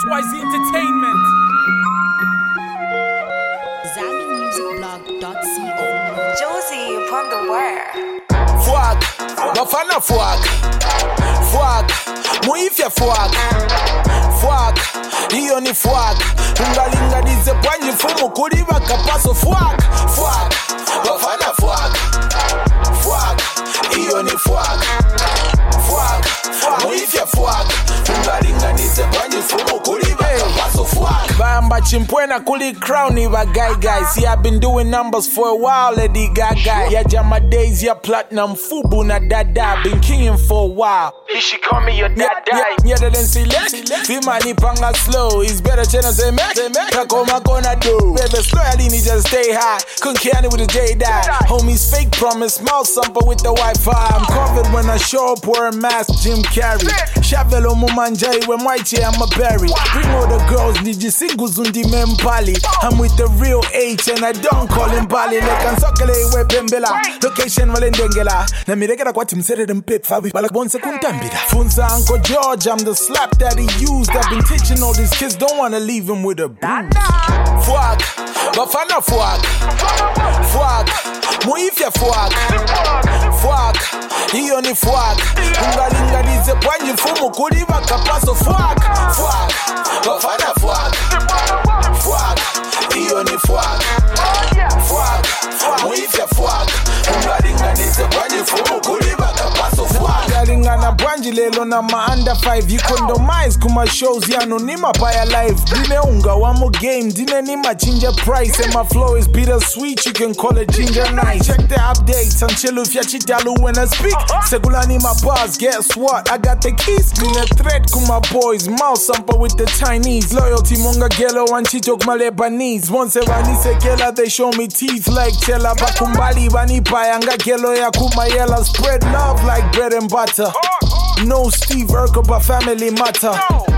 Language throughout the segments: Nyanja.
XYZ Entertainment. ZambianMusicBlog.co. Josie upon the wire. Fuck, bafana fuck. Fuck, muifya fuck. Fuck, hiyo ni fuck. Ungalingalize pwanji fumu kuliva kapaso fuck. Fuck, bafana fuck. Fuck, hiyo ni fuck. Fuck, muifya fuck. Ungalingalize pwanji fumu kuliva kapaso fuck. Bamba chimpwena kuli crown iva guy. See I've been doing numbers for a while, Lady Gaga. Ya jama days, ya platinum fubu na dada. Been kinging for a while. She call me your dada. Nyada than select. Vimani panga slow. It's better chena say mek. Kakoma kona do. Baby slow alini just stay high. Couldn't carry with the day die. Homies fake promise. Small sample with the Wi-Fi. I'm covered when I show up wearing mask. Jim Carrey. Shavelo mumanjai when white I'm a berry. Bring all the girls. Niji singuzundi mempali. I'm with the real H and I don't call him Bali. Lekan sokele we pembela. Location walendengela. Na miregera kwa timsere dem pip fabi. Balak bonse kuntambida. Funza Uncle George, I'm the slap that he used. I've been teaching all these kids, don't wanna leave him with a bruise. Fuck, bafana fuck. Fuck, muifya fuck. Fuck, hiyo ni fuck. Ungalingalize pwanji fumu kuliva kapaso fuck. Fuck, bafana fuck. Fuck, hiyo ni fuck. Fuck, muifya fuck. Ungalingalize pwanji fumu kuliva kapaso fuck. Galingana pwanji lelo na ma under 5. You condomize kuma shows yano nima paya live. Dine unga wamo game, dine nima ginger price. And my flow is bittersweet, you can call it ginger nice. Check the updates and chill if ya chitalu when I speak. Segulani my bars, guess what? I got the keys. Been a threat kuma boys, mouse sample with the Chinese. Loyalty monga gelo and chitok my Lebanese. Once evani sekela, they show me teeth like chela. Bakumbali bani payanga gelo ya kuma yela. Spread love like bread and butter. No Steve Urkel, but family matter.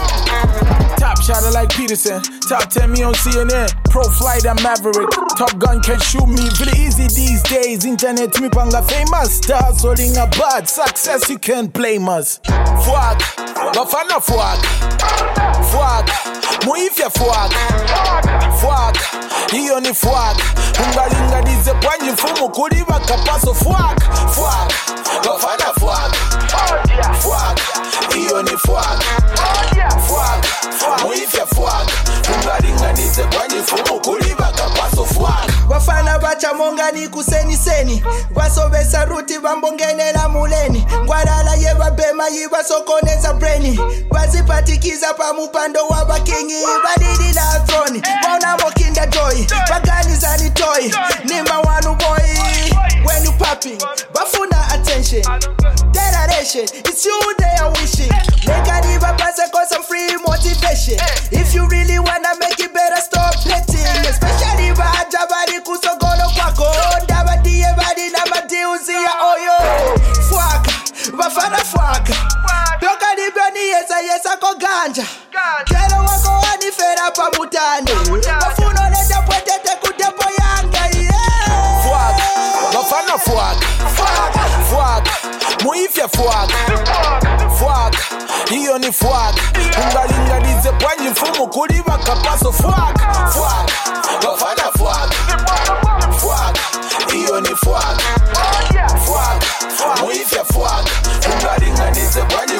Top shotter like Peterson. Top 10 me on CNN. Pro flight and Maverick. Top Gun can shoot me really easy these days. Internet me panga famous. Stars holding a bad success, you can't blame us. Fuck, bafana fuck. Fuck, muifya fuck. Fuck, hiyo ni fuck. Ungalingalize pwanji fumu kuliva kapaso fuck. Fuck, bafana fuck. Fuck, hiyo ni fuck. Fuck, muifya fuck. Ungalingalize pwanji fumu kuliva kapaso fuck. Wafana bacha monga ni kuseni seni. Wasobesa ruti vambongenela muleni. Ngwarala yeva bema yiva sokoneza brainy. Wazipatikiza pa mupando wa bakingi. Badidi na throne. Wana mokinda joy. Bagani zani toy. Nima wanu boy. When you popping, bafuna attention. Generation, it's you they are wishing. Make a diva pass cause some free motivation. If you really wanna make it better, stop hating. Especially if I jabari kusogono kwako. Dabadi ebadi na madiuzi ya oyo. Fuck, bafana fuck. Pyoka di bani yesa ko ganja. Kero wako wani fera pa mutane. Bafuno leta pwetete kudepo yanga yeah. Fuck, bafana fuck. Fuck, muifya fuck. Fuck, hiyo ni fuck. Ungalingalize pwanji fumu kuliva kapaso fuck. Fuck, bafana fuck. Fuck, hiyo ni fuck. Fuck, muifya fuck. Ungalingalize pwanji